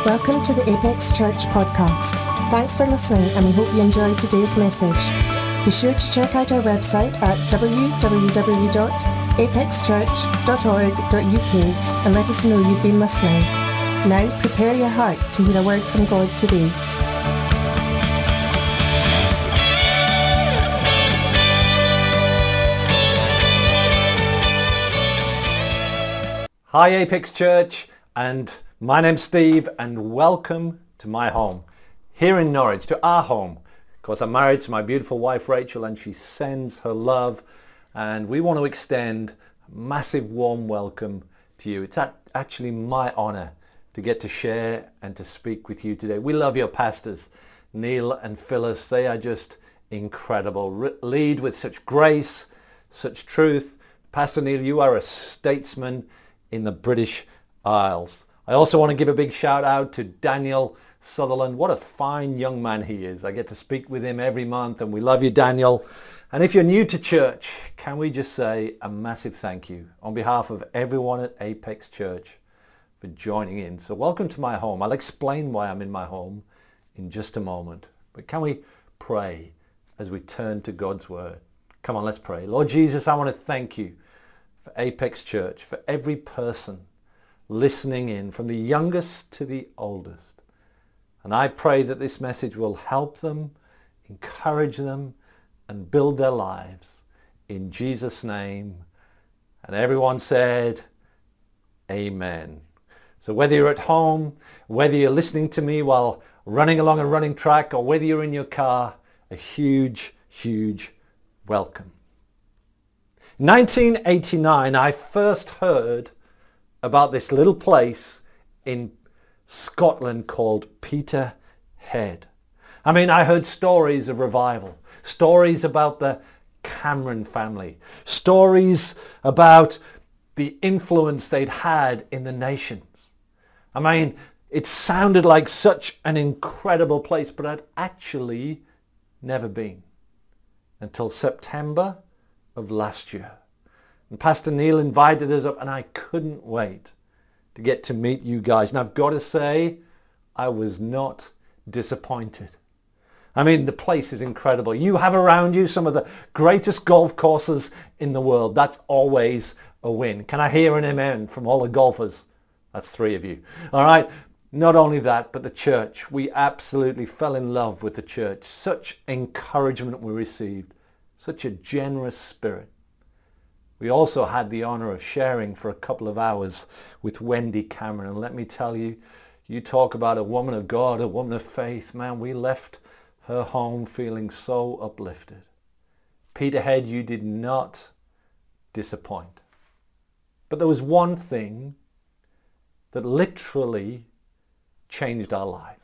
Welcome to the Apex Church podcast. Thanks for listening and we hope you enjoyed today's message. Be sure to check out our website at www.apexchurch.org.uk and let us know you've been listening. Now prepare your heart to hear a word from God today. Hi Apex Church, and my name's Steve, and welcome to my home here in Norwich, to our home. Of course, I'm married to my beautiful wife Rachel, and she sends her love, and we want to extend a massive warm welcome to you. It's actually my honor to get to share and to speak with you today. We love your pastors, Neil and Phyllis. They are just incredible. Lead with such grace, such truth. Pastor Neil, you are a statesman in the British Isles. I also want to give a big shout out to Daniel Sutherland. What a fine young man he is. I get to speak with him every month, and we love you, Daniel. And if you're new to church, can we just say a massive thank you on behalf of everyone at Apex Church for joining in. So welcome to my home. I'll explain why I'm in my home in just a moment. But can we pray as we turn to God's word? Come on, let's pray. Lord Jesus, I want to thank you for Apex Church, for every person listening in, from the youngest to the oldest. And I pray that this message will help them, encourage them, and build their lives. In Jesus' name. And everyone said, Amen. So whether you're at home, whether you're listening to me while running along a running track, or whether you're in your car, a huge, huge welcome. In 1989, I first heard about this little place in Scotland called Peterhead. I mean, I heard stories of revival, stories about the Cameron family, stories about the influence they'd had in the nations. I mean, it sounded like such an incredible place, but I'd actually never been until September of last year. And Pastor Neil invited us up, and I couldn't wait to get to meet you guys. And I've got to say, I was not disappointed. I mean, the place is incredible. You have around you some of the greatest golf courses in the world. That's always a win. Can I hear an amen from all the golfers? That's 3 of you. All right. Not only that, but the church. We absolutely fell in love with the church. Such encouragement we received. Such a generous spirit. We also had the honor of sharing for a couple of hours with Wendy Cameron. And let me tell you, you talk about a woman of God, a woman of faith. Man, we left her home feeling so uplifted. Peterhead, you did not disappoint. But there was one thing that literally changed our lives.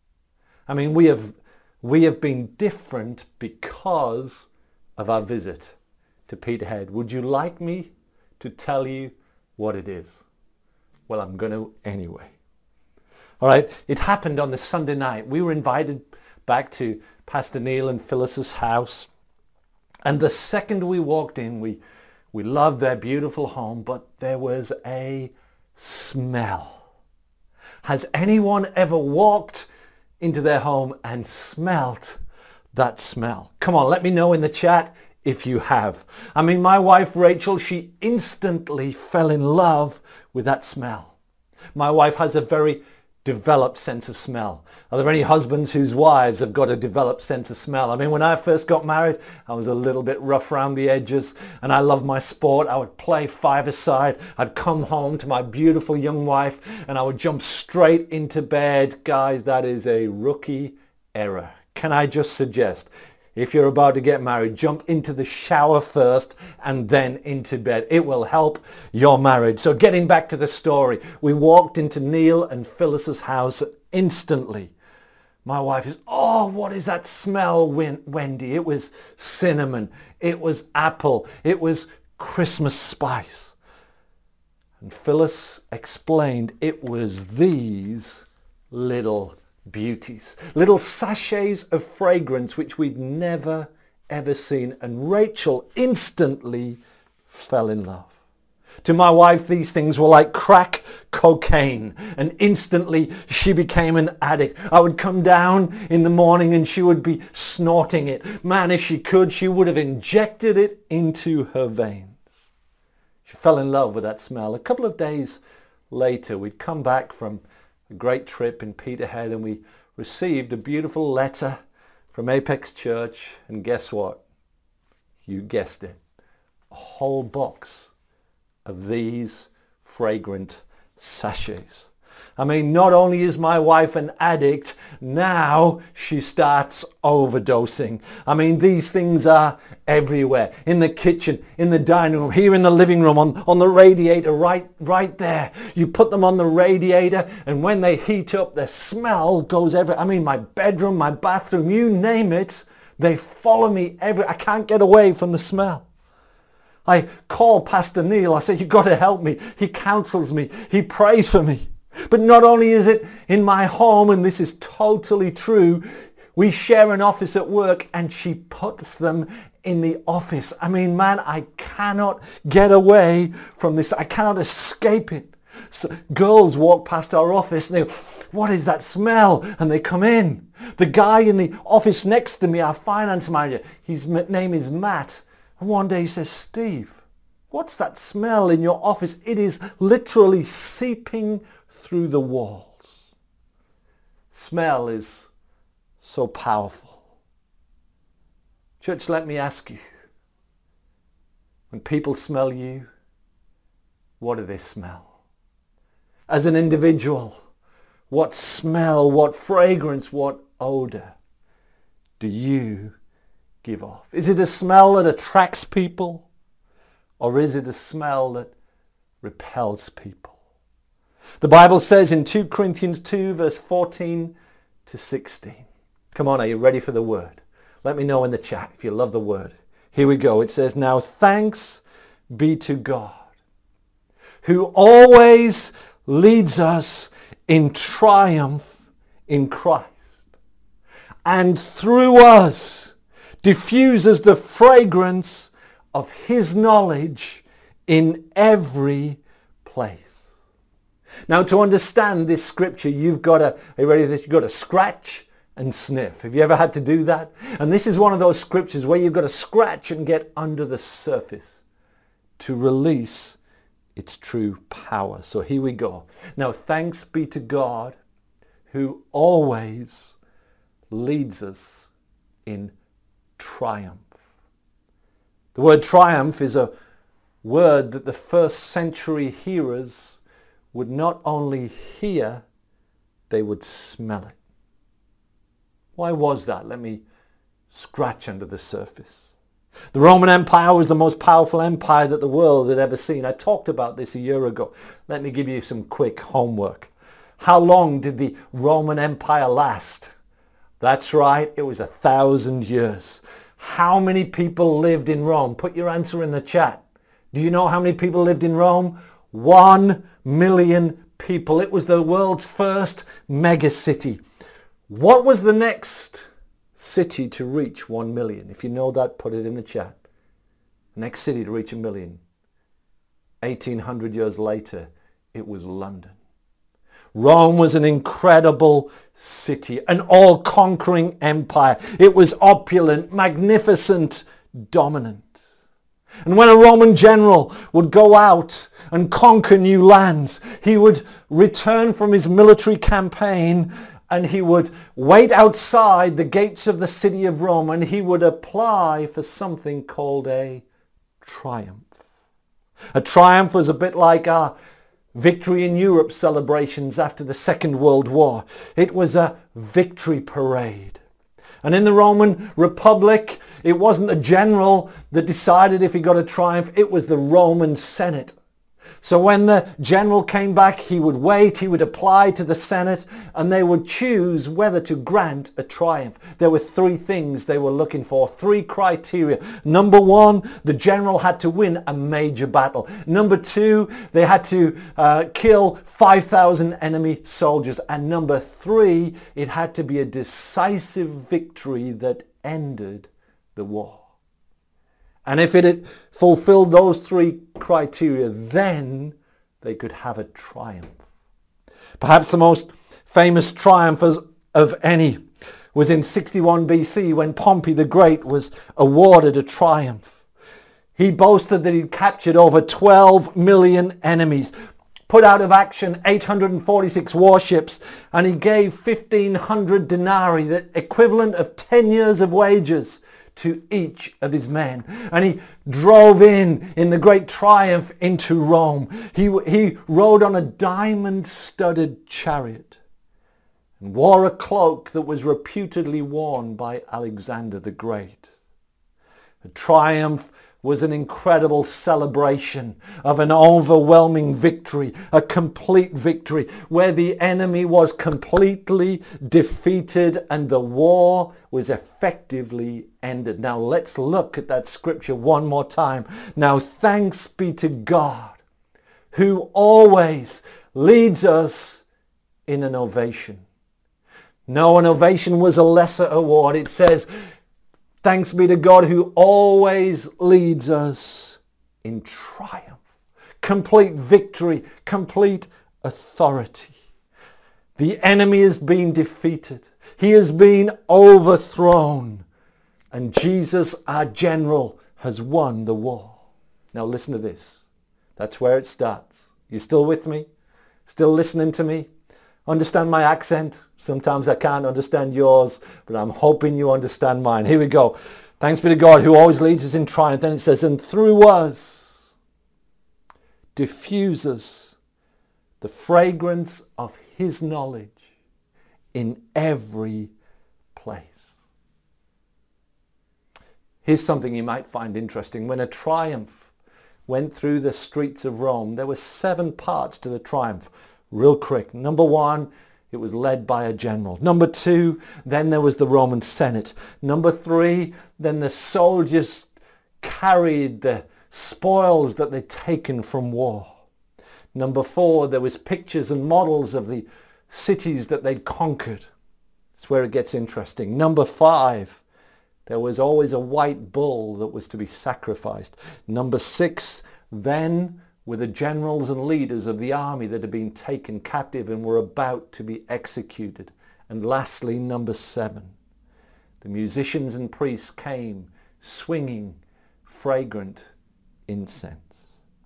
I mean, we have been different because of our visit to Peterhead. Would you like me to tell you what it is? Well, I'm going to anyway. All right, it happened on the Sunday night. We were invited back to Pastor Neil and Phyllis's house. And the second we walked in, we loved their beautiful home, but there was a smell. Has anyone ever walked into their home and smelt that smell? Come on, let me know in the chat if you have. I mean, my wife Rachel, she instantly fell in love with that smell. My wife has a very developed sense of smell. Are there any husbands whose wives have got a developed sense of smell? I mean, when I first got married, I was a little bit rough around the edges, and I loved my sport. I would play five-a-side. I'd come home to my beautiful young wife, and I would jump straight into bed. Guys, that is a rookie error. Can I just suggest, if you're about to get married, jump into the shower first and then into bed. It will help your marriage. So getting back to the story, we walked into Neil and Phyllis's house instantly. My wife is, oh, what is that smell, Wendy? It was cinnamon. It was apple. It was Christmas spice. And Phyllis explained it was these little beauties, little sachets of fragrance which we'd never ever seen, and Rachel instantly fell in love. To my wife, these things were like crack cocaine, and instantly she became an addict. I would come down in the morning and she would be snorting it. Man, if she could, she would have injected it into her veins. She fell in love with that smell. A couple of days later, we'd come back from a great trip in Peterhead and we received a beautiful letter from Apex Church, and guess what? You guessed it. A whole box of these fragrant sachets. I mean, not only is my wife an addict, now she starts overdosing. I mean, these things are everywhere. In the kitchen, in the dining room, here in the living room, on the radiator, right there. You put them on the radiator, and when they heat up, the smell goes everywhere. I mean, my bedroom, my bathroom, you name it, they follow me everywhere. I can't get away from the smell. I call Pastor Neil. I say, you've got to help me. He counsels me. He prays for me. But not only is it in my home, and this is totally true, we share an office at work and she puts them in the office. I mean, man, I cannot get away from this. I cannot escape it. So girls walk past our office and they go, what is that smell? And they come in. The guy in the office next to me, our finance manager, his name is Matt. And one day he says, Steve, what's that smell in your office? It is literally seeping through the walls. Smell is so powerful. Church, let me ask you, when people smell you, what do they smell? As an individual, what smell, what fragrance, what odor do you give off? Is it a smell that attracts people, or is it a smell that repels people? The Bible says in 2 Corinthians 2 verse 14 to 16. Come on, are you ready for the word? Let me know in the chat if you love the word. Here we go. It says, now thanks be to God, who always leads us in triumph in Christ, and through us diffuses the fragrance of his knowledge in every place. Now, to understand this scripture, you've got to, are you ready for this? You've got to scratch and sniff. Have you ever had to do that? And this is one of those scriptures where you've got to scratch and get under the surface to release its true power. So here we go. Now, thanks be to God who always leads us in triumph. The word triumph is a word that the first century hearers would not only hear, they would smell it. Why was that? Let me scratch under the surface. The Roman Empire was the most powerful empire that the world had ever seen. I talked about this a year ago. Let me give you some quick homework. How long did the Roman Empire last? That's right, it was 1,000 years. How many people lived in Rome? Put your answer in the chat. Do you know how many people lived in Rome? 1 million people. It was the world's first mega city. What was the next city to reach 1 million? If you know that, put it in the chat. Next city to reach 1 million. 1800 years later, it was London. Rome was an incredible city, an all-conquering empire. It was opulent, magnificent, dominant. And when a Roman general would go out and conquer new lands, he would return from his military campaign and he would wait outside the gates of the city of Rome and he would apply for something called a triumph. A triumph was a bit like our victory in Europe celebrations after the Second World War. It was a victory parade. And in the Roman Republic, it wasn't the general that decided if he got a triumph, it was the Roman Senate. So when the general came back, he would wait, he would apply to the Senate, and they would choose whether to grant a triumph. There were 3 things they were looking for, 3 criteria. Number 1, the general had to win a major battle. Number 2, they had to kill 5,000 enemy soldiers. And number 3, it had to be a decisive victory that ended the war. And if it had fulfilled those three criteria, then they could have a triumph. Perhaps the most famous triumph of any was in 61 BC when Pompey the Great was awarded a triumph. He boasted that he'd captured over 12 million enemies, put out of action 846 warships, and he gave 1,500 denarii, the equivalent of 10 years of wages, to each of his men. And he drove in the great triumph into Rome. He rode on a diamond-studded chariot and wore a cloak that was reputedly worn by Alexander the Great. The triumph was an incredible celebration of an overwhelming victory, a complete victory, where the enemy was completely defeated and the war was effectively ended. Now let's look at that scripture one more time. Now thanks be to God, who always leads us in an ovation. No, an ovation was a lesser award. It says, thanks be to God who always leads us in triumph, complete victory, complete authority. The enemy has been defeated. He has been overthrown. And Jesus, our general, has won the war. Now listen to this. That's where it starts. You still with me? Still listening to me? Understand my accent? Sometimes I can't understand yours, but I'm hoping you understand mine. Here we go. Thanks be to God who always leads us in triumph. Then it says, and through us diffuses the fragrance of his knowledge in every place. Here's something you might find interesting. When a triumph went through the streets of Rome, there were 7 parts to the triumph. Real quick. Number 1, it was led by a general. Number 2, then there was the Roman Senate. Number 3, then the soldiers carried the spoils that they'd taken from war. Number 4, there was pictures and models of the cities that they'd conquered. That's where it gets interesting. Number 5, there was always a white bull that was to be sacrificed. Number 6, then were the generals and leaders of the army that had been taken captive and were about to be executed. And lastly, number 7, the musicians and priests came swinging fragrant incense.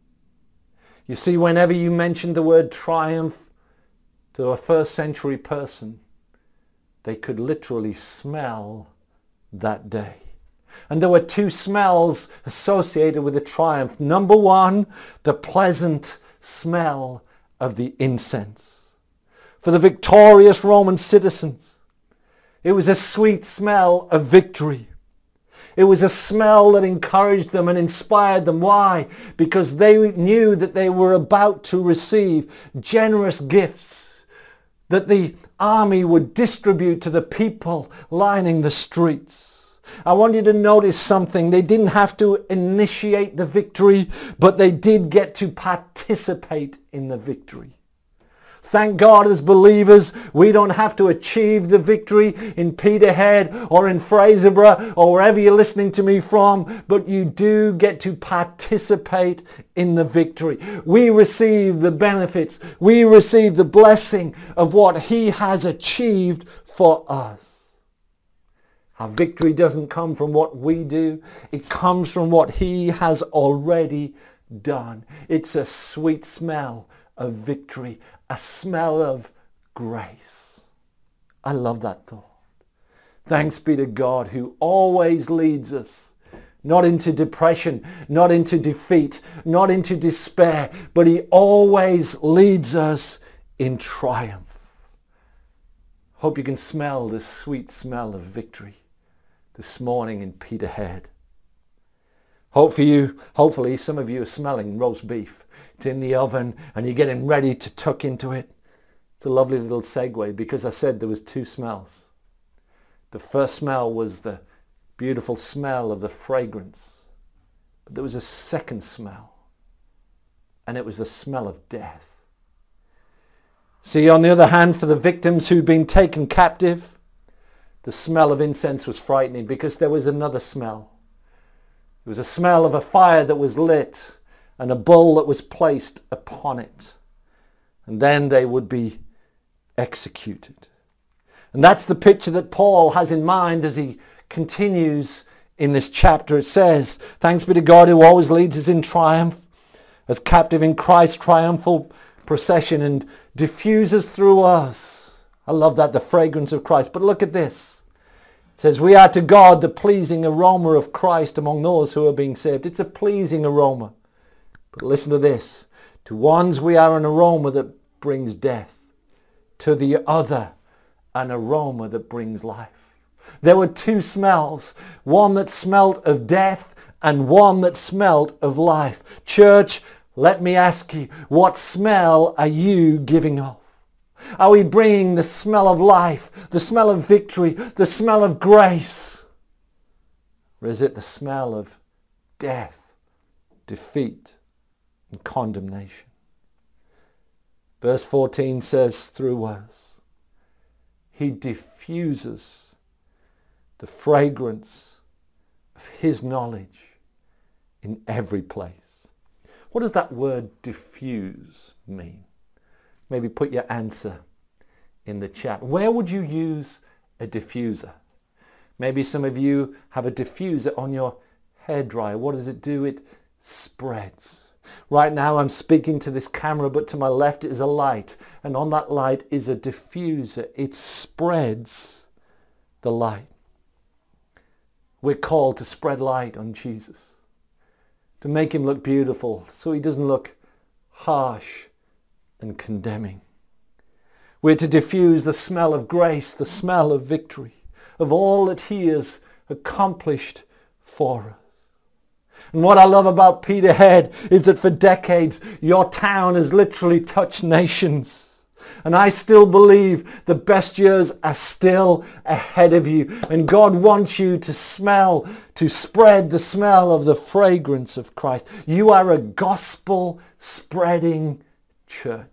You see, whenever you mentioned the word triumph to a first century person, they could literally smell that day. And there were 2 smells associated with the triumph. Number 1, the pleasant smell of the incense. For the victorious Roman citizens, it was a sweet smell of victory. It was a smell that encouraged them and inspired them. Why? Because they knew that they were about to receive generous gifts that the army would distribute to the people lining the streets. I want you to notice something. They didn't have to initiate the victory, but they did get to participate in the victory. Thank God as believers, we don't have to achieve the victory in Peterhead or in Fraserburgh or wherever you're listening to me from, but you do get to participate in the victory. We receive the benefits. We receive the blessing of what he has achieved for us. Our victory doesn't come from what we do. It comes from what he has already done. It's a sweet smell of victory, a smell of grace. I love that thought. Thanks be to God who always leads us, not into depression, not into defeat, not into despair, but he always leads us in triumph. Hope you can smell the sweet smell of victory this morning in Peterhead. Hopefully some of you are smelling roast beef. It's in the oven and you're getting ready to tuck into it. It's a lovely little segue because I said there was 2 smells. The first smell was the beautiful smell of the fragrance. But there was a second smell, and it was the smell of death. See, on the other hand, for the victims who'd been taken captive, the smell of incense was frightening because there was another smell. There was a smell of a fire that was lit and a bull that was placed upon it. And then they would be executed. And that's the picture that Paul has in mind as he continues in this chapter. It says, "Thanks be to God who always leads us in triumph, as captive in Christ's triumphal procession, and diffuses through us." I love that, the fragrance of Christ. But look at this. It says, "We are to God the pleasing aroma of Christ among those who are being saved." It's a pleasing aroma. But listen to this. "To ones we are an aroma that brings death. To the other, an aroma that brings life." There were two smells, one that smelt of death and one that smelt of life. Church, let me ask you, what smell are you giving off? Are we bringing the smell of life, the smell of victory, the smell of grace? Or is it the smell of death, defeat, and condemnation? Verse 14 says, "Through us, he diffuses the fragrance of his knowledge in every place." What does that word diffuse mean? Maybe put your answer in the chat. Where would you use a diffuser? Maybe some of you have a diffuser on your hairdryer. What does it do? It spreads. Right now I'm speaking to this camera, but to my left is a light, and on that light is a diffuser. It spreads the light. We're called to spread light on Jesus, to make him look beautiful so he doesn't look harsh and condemning. We're to diffuse the smell of grace, the smell of victory, of all that he has accomplished for us. And what I love about Peterhead is that for decades your town has literally touched nations. And I still believe the best years are still ahead of you. And God wants you to smell, to spread the smell of the fragrance of Christ. You are a gospel spreading church.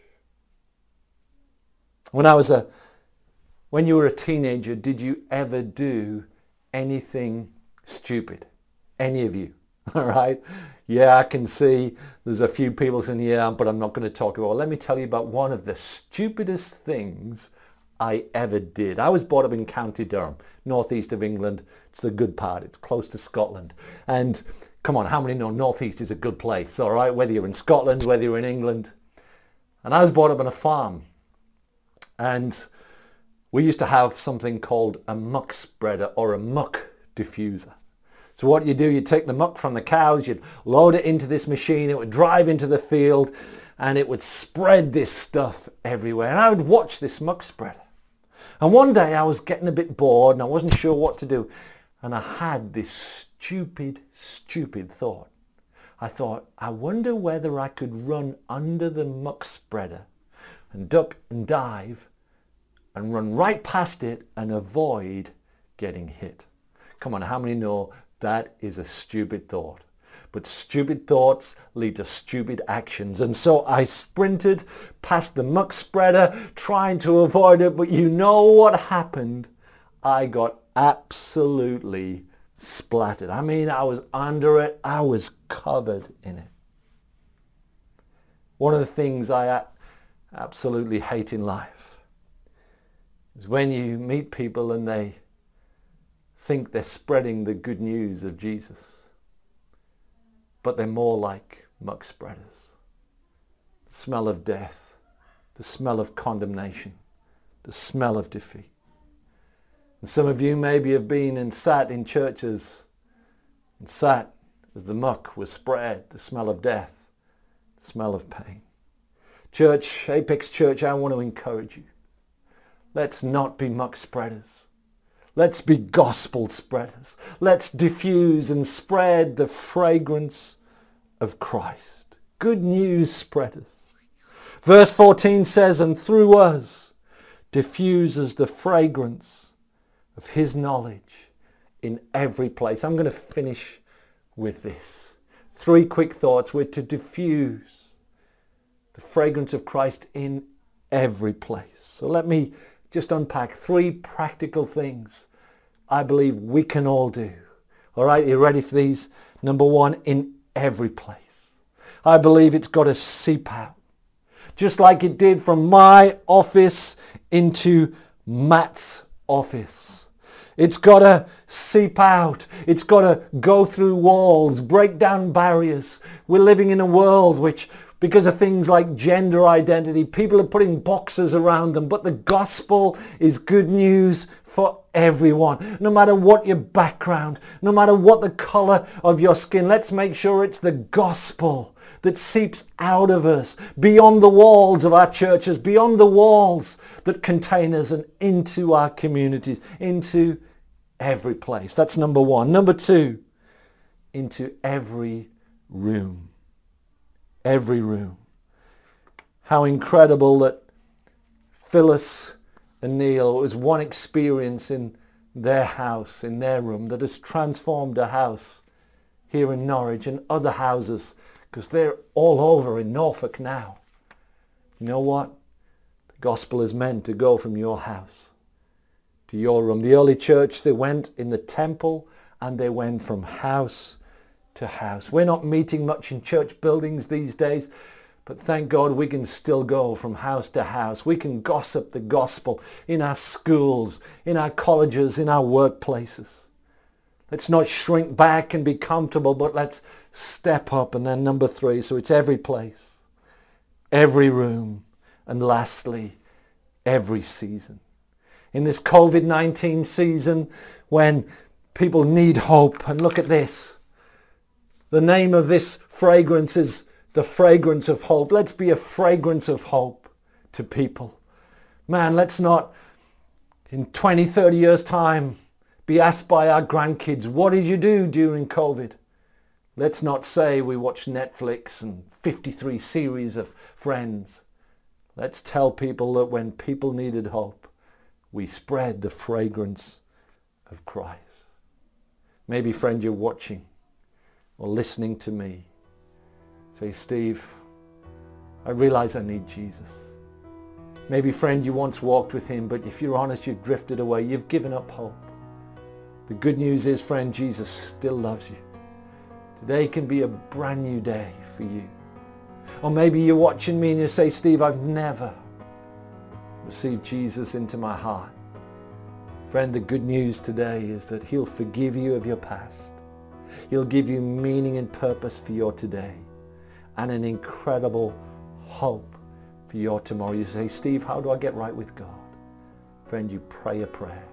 When you were a teenager, did you ever do anything stupid? Any of you? All right. Yeah, I can see there's a few people saying, yeah, but I'm not going to talk about it. Let me tell you about one of the stupidest things I ever did. I was brought up in County Durham, northeast of England. It's the good part. It's close to Scotland. And come on, how many know northeast is a good place? All right, whether you're in Scotland, whether you're in England. And I was brought up on a farm. And we used to have something called a muck spreader or a muck diffuser. So what you do, you take the muck from the cows, you'd load it into this machine, it would drive into the field, and it would spread this stuff everywhere. And I would watch this muck spreader. And one day I was getting a bit bored and I wasn't sure what to do. And I had this stupid thought. I thought, I wonder whether I could run under the muck spreader and duck and dive and run right past it and avoid getting hit. Come on, how many know that is a stupid thought? But stupid thoughts lead to stupid actions. And so I sprinted past the muck spreader trying to avoid it. But you know what happened? I got absolutely splattered. I mean, I was under it. I was covered in it. One of the things I absolutely hate in life is when you meet people and they think they're spreading the good news of Jesus, but they're more like muck spreaders. The smell of death, the smell of condemnation, the smell of defeat. And some of you maybe have been and sat in churches and sat as the muck was spread, the smell of death, the smell of pain. Church, Apex Church, I want to encourage you. Let's not be muck spreaders. Let's be gospel spreaders. Let's diffuse and spread the fragrance of Christ. Good news spreaders. Verse 14 says, and through us diffuses the fragrance of his knowledge in every place. I'm going to finish with this. 3 quick thoughts. We're to diffuse the fragrance of Christ in every place. So let me just unpack 3 practical things I believe we can all do. All right, you ready for these? Number one, in every place. I believe it's got to seep out. Just like it did from my office into Matt's office. It's got to seep out. It's got to go through walls, break down barriers. We're living in a world which, because of things like gender identity, people are putting boxes around them. But the gospel is good news for everyone. No matter what your background, no matter what the color of your skin, let's make sure it's the gospel that seeps out of us, beyond the walls of our churches, beyond the walls that contain us, and into our communities, into every place. That's number one. Number two, into every room. Every room. How incredible that Phyllis and Neil, it was one experience in their house, in their room, that has transformed a house here in Norwich and other houses, because they're all over in Norfolk now. You know what? The gospel is meant to go from your house to your room. The early church, they went in the temple and they went from house to house. We're not meeting much in church buildings these days, but thank God we can still go from house to house. We can gossip the gospel in our schools, in our colleges, in our workplaces. Let's not shrink back and be comfortable, but let's step up. And then number three, so it's every place, every room, and lastly, every season. In this COVID-19 season, when people need hope, and look at this. The name of this fragrance is the fragrance of hope. Let's be a fragrance of hope to people. Man, let's not, in 20, 30 years' time, be asked by our grandkids, what did you do during COVID? Let's not say we watched Netflix and 53 series of Friends. Let's tell people that when people needed hope, we spread the fragrance of Christ. Maybe, friend, you're watching or listening to me. Say, Steve, I realize I need Jesus. Maybe, friend, you once walked with him, but if you're honest, you've drifted away. You've given up hope. The good news is, friend, Jesus still loves you. Today can be a brand new day for you. Or maybe you're watching me and you say, Steve, I've never received Jesus into my heart. Friend, the good news today is that he'll forgive you of your past. He'll give you meaning and purpose for your today and an incredible hope for your tomorrow. You say, Steve, how do I get right with God? Friend, you pray a prayer.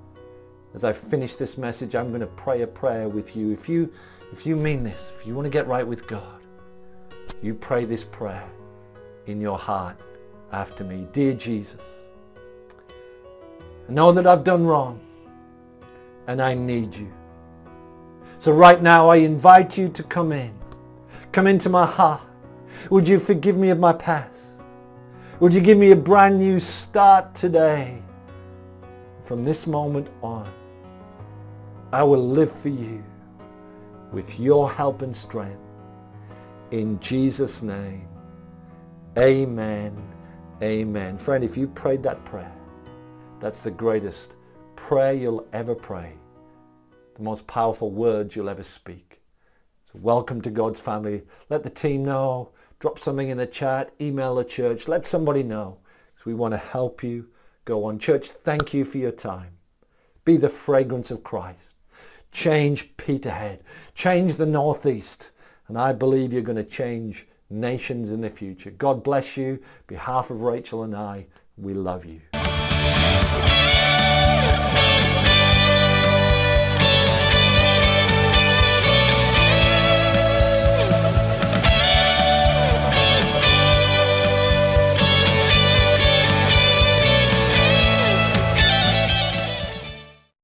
As I finish this message, I'm going to pray a prayer with you. If you mean this, if you want to get right with God, you pray this prayer in your heart after me. Dear Jesus, I know that I've done wrong and I need you. So right now I invite you to come in. Come into my heart. Would you forgive me of my past? Would you give me a brand new start today? From this moment on, I will live for you with your help and strength. In Jesus' name, amen, amen. Friend, if you prayed that prayer, that's the greatest prayer you'll ever pray. The most powerful words you'll ever speak. So welcome to God's family. Let the team know. Drop something in the chat. Email the church. Let somebody know. So we want to help you go on. Church, thank you for your time. Be the fragrance of Christ. Change Peterhead. Change the Northeast. And I believe you're going to change nations in the future. God bless you. On behalf of Rachel and I, we love you.